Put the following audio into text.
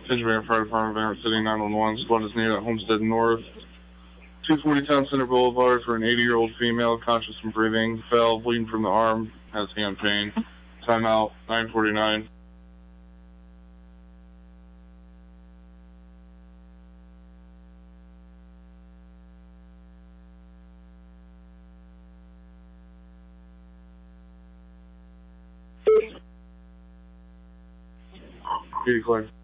Pennsylvania Fire Department, Van City 911. Squad is near Homestead North, 240 Town Center Boulevard for an 80-year-old female, conscious and breathing, fell, bleeding from the arm, has hand pain. Timeout, 9:49. Be declared.